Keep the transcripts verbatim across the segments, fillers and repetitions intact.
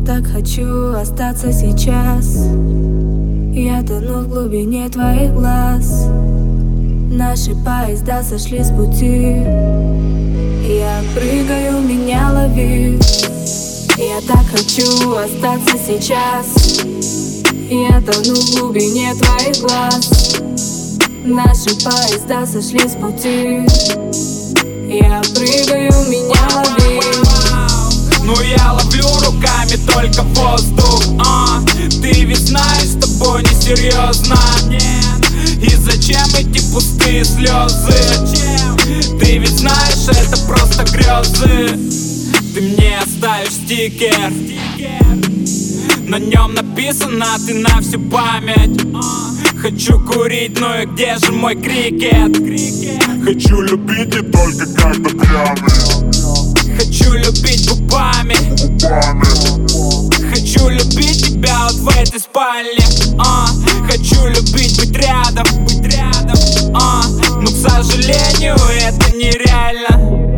так хочу остаться сейчас. Я тону в глубине твоих глаз. Наши поезда сошли с пути. Я прыгаю, меня лови. Я так хочу остаться сейчас. Я тону в глубине твоих глаз. Наши поезда сошли с пути. Я прыгаю, меня лови. Ну я ловлю руками только воздух, а ты ведь знаешь, с тобой несерьезно. И зачем эти пустые слезы? Ты ведь знаешь, это просто грезы. Ты мне оставишь стикер, на нем написано ты на всю память. Хочу курить, ну и где же мой крикет? Хочу любить и только когда пьяный. Хочу любить губами, хочу любить тебя вот в этой спальне, а. Хочу любить, быть рядом, быть рядом, а. Но, к сожалению, это нереально.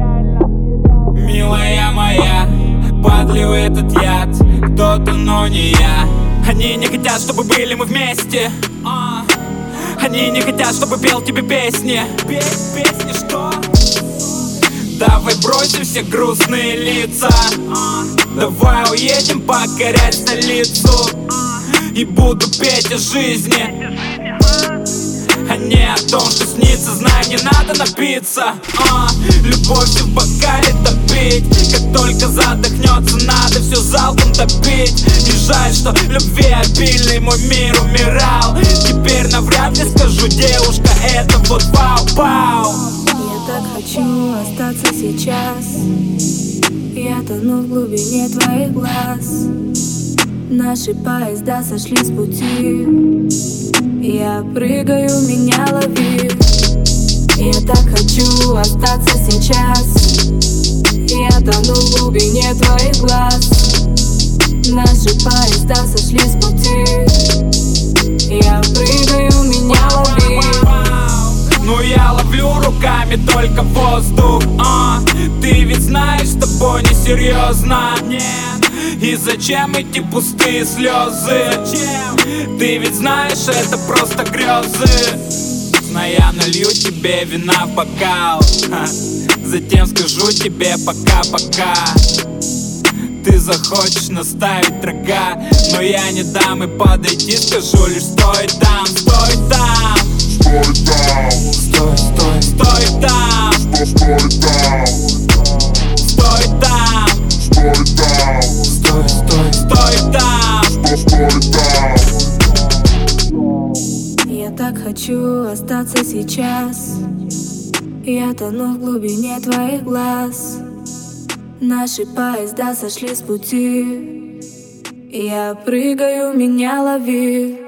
Милая моя, подлил этот яд кто-то, но не я. Они не хотят, чтобы были мы вместе, а. Они не хотят, чтобы пел тебе песни. Петь песни, что? Давай бросим все грустные лица, давай уедем покорять столицу. И буду петь о жизни, а не о том, что снится. Знай, не надо напиться, а. Любовь в бокале топить. Как только задохнется, надо все залпом топить. И жаль, что любви обильный мой мир умирал. Теперь навряд ли скажу, девушка, это вот вау-пау. Я так хочу остаться сейчас. Я тону в глубине твоих глаз. Наши поезда сошли с пути. Я прыгаю, меня лови. Я так хочу остаться сейчас. Я тону в глубине твоих глаз. Наши поезда сошли с пути. Я прыгаю, меня лови. Ну я ловлю руками только воздух, а. Ты ведь знаешь, с тобой несерьезно. И зачем эти пустые слезы? Ты ведь знаешь, это просто грезы. Знаю, я налью тебе вина в бокал, ха. Затем скажу тебе пока-пока. Ты захочешь наставить рога, но я не дам и подойти скажу лишь стой там, стой там. Стой там, стой, стой, стой там, стой там, стой там, стой там, стой, стой, стой там, стой там. Я так хочу остаться сейчас. Я тону в глубине твоих глаз. Наши поезда сошли с пути. Я прыгаю, меня лови.